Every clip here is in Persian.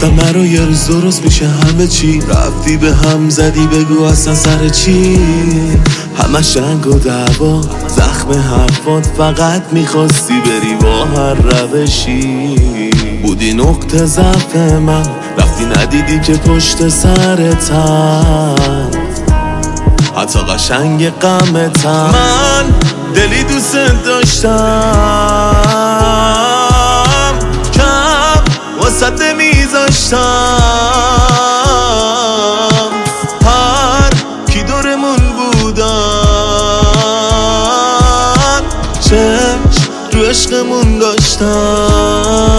همه رو یه روز درست میشه همه چی. رفتی به هم زدی بگو اصلا سر چی. همه شنگ و دعوا زخم حرفات، فقط میخواستی بری با هر روشی. بودی نقطه ضعف من، رفتی ندیدی که پشت سرتم حتی قشنگ غمتم. من دلی دوست داشتم، کم واسط نمیذاشتم. هر کی دورمون بودن چشم رو عشقمون داشتن.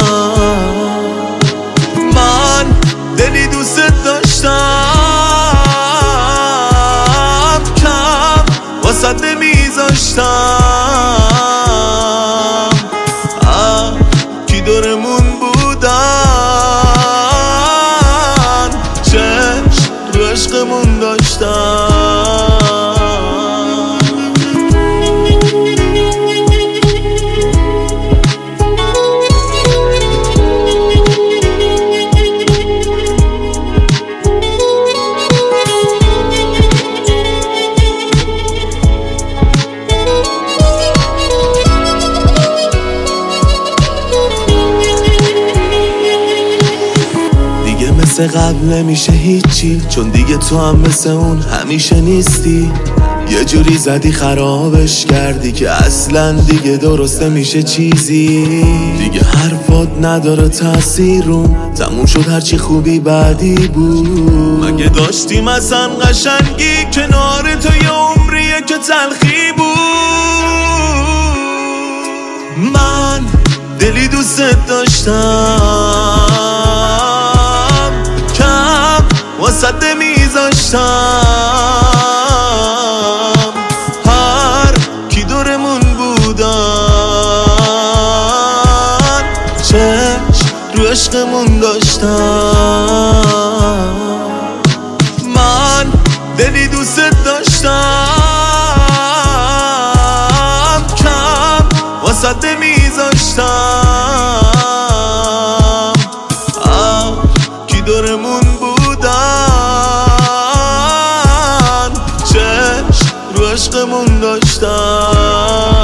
من دلی دوست داشتم، کم واسط نمیذاشتم. کی دورمون بودن چشم رو عشقمون داشتن. مثل قبل نمیشه هیچی، چون دیگه تو هم مثل اون همیشه نیستی. یه جوری زدی خرابش کردی که اصلا دیگه درست نمیشه چیزی. دیگه حرفات نداره تأثیرم، تموم شد هرچی خوبی بعدی بود. مگه داشتیم اصلا قشنگی کنار تو، یه عمریه که تلخی بود. من دلی دوست داشتم، واسط نمیذاشتم. هر کی دورمون بودن چشم رو عشقمون داشتن. من دلی دوست داشتم، کم واسط نمیذاشتم. کی دورمون عشقمون داشتن.